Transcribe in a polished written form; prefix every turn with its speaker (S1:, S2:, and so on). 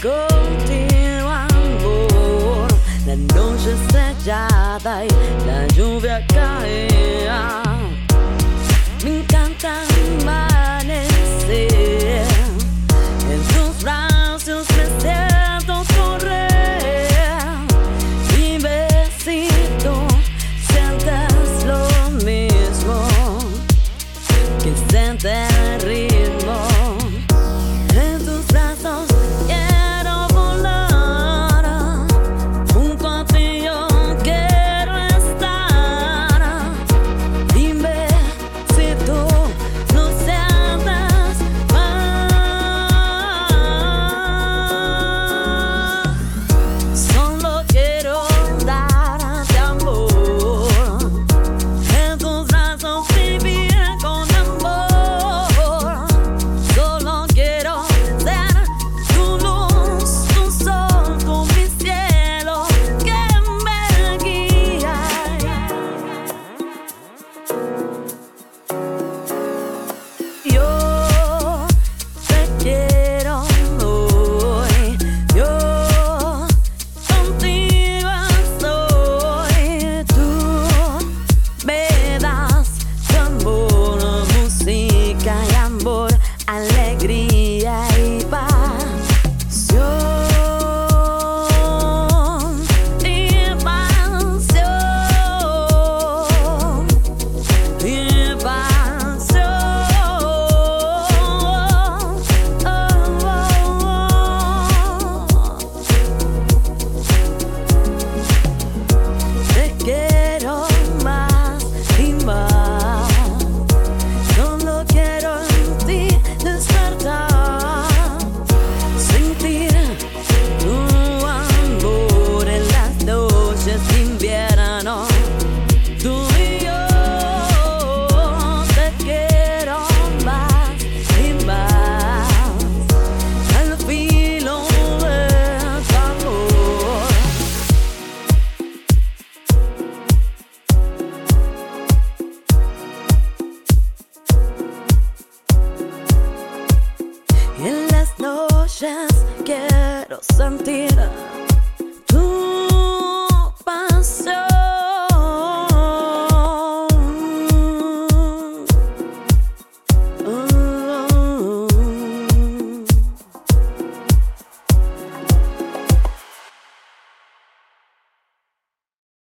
S1: contigo, amor. La noche estrellada y la lluvia caía. Me encanta amanecer. En tus brazos me siento correr. Mi besito, sientes lo mismo que siente el ritmo. En tus brazos quiero volar. Junto a ti yo quiero estar. Dime si tú no sientes más. Solo quiero darte amor. En tus brazos vivir con amor. Solo quiero ser tu luz, tu sol, tu mi cielo que me guía. Yo te quiero hoy, yo contigo estoy. Tú me das tu amor, música y amor, alegría y pasión. Y pasión. Y te quiero más y más. Solo quiero en ti despertar. Sentir tu amor en las noches de invierno. Tú y yo te quiero más y más. Al filo de tu amor. Y en las noches quiero sentir